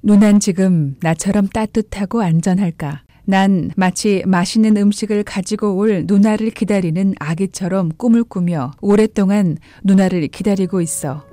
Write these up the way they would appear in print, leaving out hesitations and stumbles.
누난 지금 나처럼 따뜻하고 안전할까? 난 마치 맛있는 음식을 가지고 올 누나를 기다리는 아기처럼 꿈을 꾸며 오랫동안 누나를 기다리고 있어.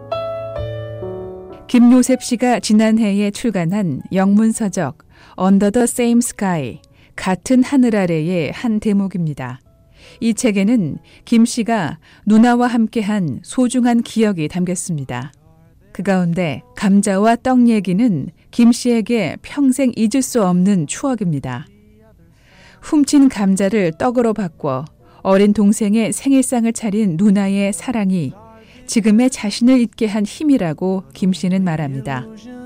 김요셉 씨가 지난해에 출간한 영문서적 Under the Same Sky, 같은 하늘 아래의 한 대목입니다. 이 책에는 김 씨가 누나와 함께한 소중한 기억이 담겼습니다. 그 가운데 감자와 떡 얘기는 김 씨에게 평생 잊을 수 없는 추억입니다. 훔친 감자를 떡으로 바꿔 어린 동생의 생일상을 차린 누나의 사랑이 지금의 자신을 잊게 한 힘이라고 김 씨는 말합니다.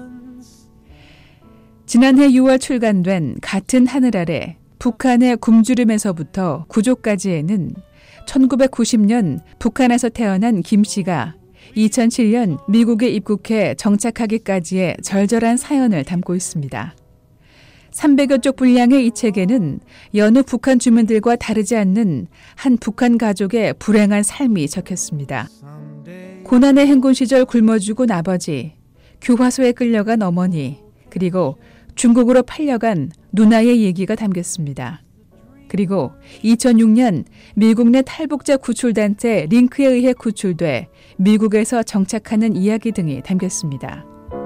지난해 6월 출간된 같은 하늘 아래, 북한의 굶주림에서부터 구조까지에는 1990년 북한에서 태어난 김 씨가 2007년 미국에 입국해 정착하기까지의 절절한 사연을 담고 있습니다. 300여 쪽 분량의 이 책에는 여느 북한 주민들과 다르지 않는 한 북한 가족의 불행한 삶이 적혔습니다. 고난의 행군 시절 굶어 죽은 아버지, 교화소에 끌려간 어머니, 그리고 중국으로 팔려간 누나의 얘기가 담겼습니다. 그리고 2006년 미국 내 탈북자 구출단체 링크에 의해 구출돼 미국에서 정착하는 이야기 등이 담겼습니다.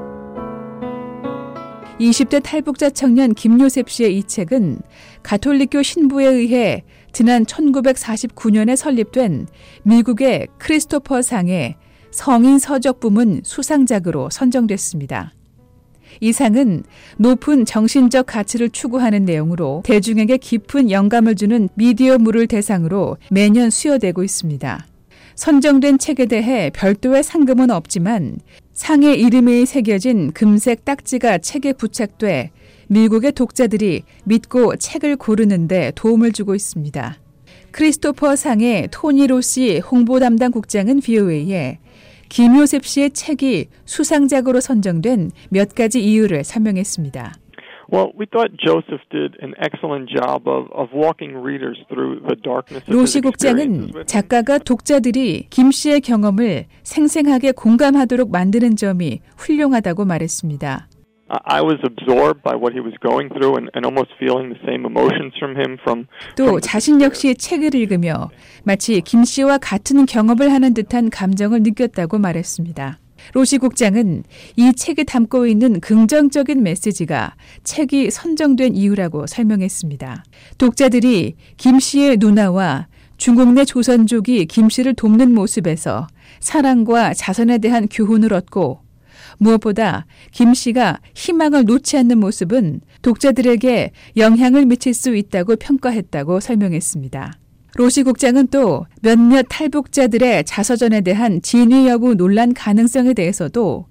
20대 탈북자 청년 김요셉 씨의 이 책은 가톨릭교 신부에 의해 지난 1949년에 설립된 미국의 크리스토퍼 상의 성인 서적 부문 수상작으로 선정됐습니다. 이 상은 높은 정신적 가치를 추구하는 내용으로 대중에게 깊은 영감을 주는 미디어물을 대상으로 매년 수여되고 있습니다. 선정된 책에 대해 별도의 상금은 없지만 상의 이름이 새겨진 금색 딱지가 책에 부착돼 미국의 독자들이 믿고 책을 고르는 데 도움을 주고 있습니다. 크리스토퍼 상의 토니 로시 홍보 담당 국장은 VOA에 김요셉 씨의 책이 수상작으로 선정된 몇 가지 이유를 설명했습니다. Well, we thought Joseph did an excellent job of walking readers through the darkness of his 로시 국장은 작가가 독자들이 김 씨의 경험을 생생하게 공감하도록 만드는 점이 훌륭하다고 말했습니다. I was absorbed by what he was going through and almost feeling the same emotions from him 또 자신 역시 책을 읽으며 마치 김 씨와 같은 경험을 하는 듯한 감정을 느꼈다고 말했습니다. 로시 국장은 이 책에 담고 있는 긍정적인 메시지가 책이 선정된 이유라고 설명했습니다. 독자들이 김 씨의 누나와 중국 내 조선족이 김 씨를 돕는 모습에서 사랑과 자선에 대한 교훈을 얻고 무엇보다 김 씨가 희망을 놓지 않는 모습은 독자들에게 영향을 미칠 수 있다고 평가했다고 설명했습니다. 로시 국장은 또 몇몇 탈북자들의 자서전에 대한 진위 여부 논란 가능성에 대해서도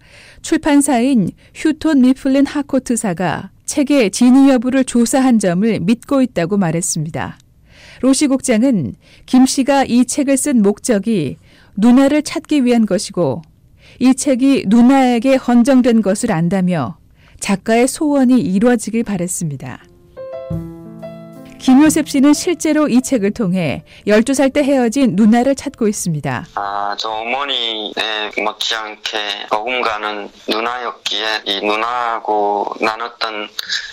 출판사인 휴톤 미플린 하코트사가 책의 진위 여부를 조사한 점을 믿고 있다고 말했습니다. 로시 국장은 김 씨가 이 책을 쓴 목적이 누나를 찾기 위한 것이고 이 책이 누나에게 헌정된 것을 안다며 작가의 소원이 이루어지길 바랬습니다. 김요셉 씨는 실제로 이 책을 통해 12살 때 헤어진 누나를 찾고 있습니다. 저 어머니에 못지않게 어금가는 누나였기에 이 누나하고 나눴던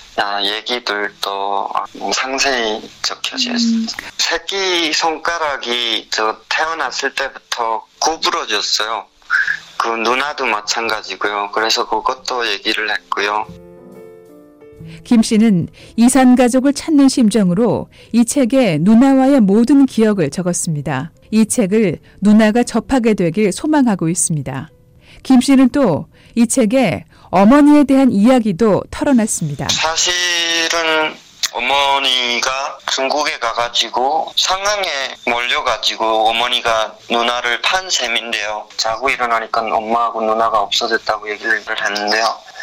얘기들도 상세히 적혀져 있습니다. 새끼 손가락이 저 태어났을 때부터 구부러졌어요. 그 누나도 마찬가지고요. 그래서 그것도 얘기를 했고요. 김 씨는 이산 가족을 찾는 심정으로 이 책에 누나와의 모든 기억을 적었습니다. 이 책을 누나가 접하게 되길 소망하고 있습니다. 김 씨는 또 이 책에 어머니에 대한 이야기도 털어놨습니다. 사실은 어머니가 중국에 가가지고 상황에 몰려가지고 어머니가 누나를 판 셈인데요. 자고 일어나니까 엄마하고 누나가 없어졌다고 얘기를 했는데요.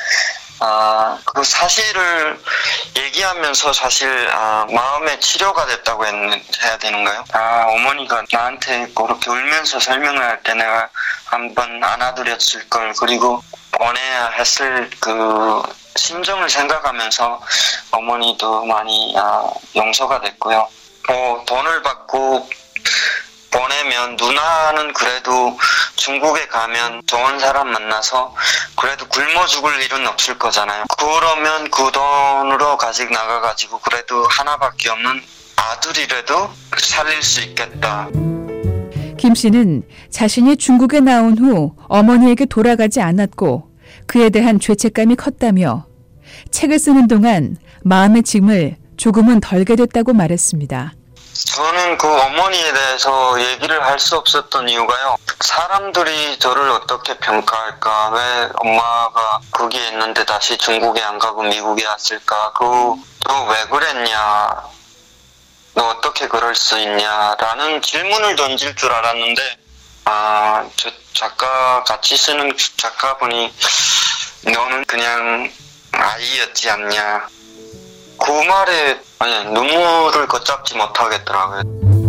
그 사실을 얘기하면서 사실 마음의 치료가 됐다고 해야 되는가요? 어머니가 나한테 그렇게 울면서 설명을 할 때 내가 한번 안아드렸을 걸, 그리고 보내야 했을 그 심정을 생각하면서 어머니도 많이 용서가 됐고요. 돈을 받고 보내면 누나는 그래도 중국에 가면 좋은 사람 만나서 그래도 굶어 죽을 일은 없을 거잖아요. 그러면 그 돈으로 가지고 나가가지고 그래도 하나밖에 없는 아들이라도 살릴 수 있겠다. 김 씨는 자신이 중국에 나온 후 어머니에게 돌아가지 않았고 그에 대한 죄책감이 컸다며 책을 쓰는 동안 마음의 짐을 조금은 덜게 됐다고 말했습니다. 저는 그 어머니에 대해서 얘기를 할 수 없었던 이유가요. 사람들이 저를 어떻게 평가할까? 왜 엄마가 거기에 있는데 다시 중국에 안 가고 미국에 왔을까? 너 왜 그랬냐? 너 어떻게 그럴 수 있냐? 라는 질문을 던질 줄 알았는데 저 같이 쓰는 작가분이 너는 그냥 아이였지 않냐? 그 말에 눈물을 걷잡지 못하겠더라고요.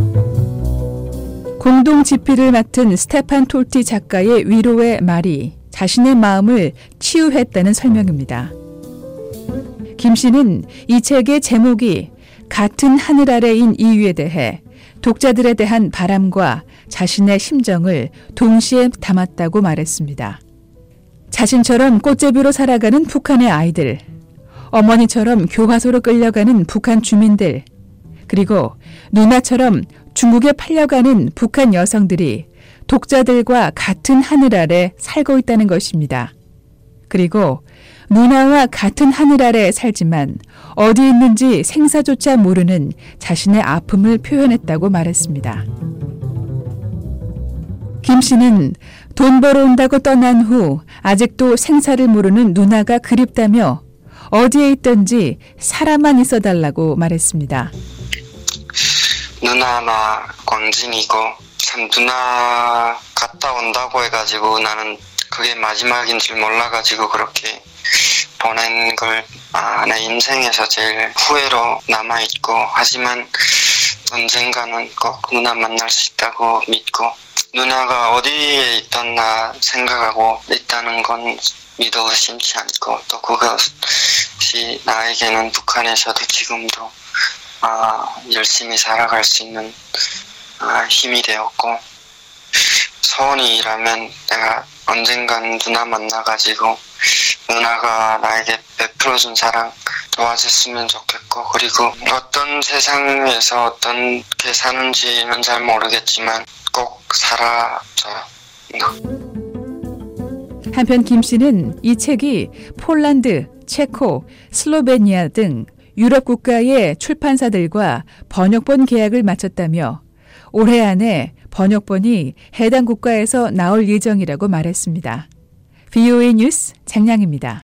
공동 집필을 맡은 스테판 톨티 작가의 위로의 말이 자신의 마음을 치유했다는 설명입니다. 김 씨는 이 책의 제목이 같은 하늘 아래인 이유에 대해 독자들에 대한 바람과 자신의 심정을 동시에 담았다고 말했습니다. 자신처럼 꽃제비로 살아가는 북한의 아이들, 어머니처럼 교화소로 끌려가는 북한 주민들, 그리고 누나처럼 중국에 팔려가는 북한 여성들이 독자들과 같은 하늘 아래 살고 있다는 것입니다. 그리고 누나와 같은 하늘 아래 살지만 어디 있는지 생사조차 모르는 자신의 아픔을 표현했다고 말했습니다. 김 씨는 돈 벌어온다고 떠난 후 아직도 생사를 모르는 누나가 그립다며 어디에 있든지 살아만 있어달라고 말했습니다. 누나 나 광진이고 참 누나 갔다 온다고 해가지고 나는 그게 마지막인 줄 몰라가지고 그렇게 보낸 걸 내 인생에서 제일 후회로 남아있고 하지만 언젠가는 꼭 누나 만날 수 있다고 믿고 누나가 어디에 있었나 생각하고 있다는 건 믿어 의심치 않고 또 그것이 나에게는 북한에서도 지금도 열심히 살아갈 수 있는 힘이 되었고 소원이라면 내가 언젠간 누나 만나가지고 누나가 나에게 베풀어준 사랑 도와줬으면 좋겠고 그리고 어떤 세상에서 어떻게 사는지는 잘 모르겠지만 꼭 살아줘요. 한편 김 씨는 이 책이 폴란드, 체코, 슬로베니아 등 유럽 국가의 출판사들과 번역본 계약을 마쳤다며 올해 안에 번역본이 해당 국가에서 나올 예정이라고 말했습니다. VOA 뉴스 장량입니다.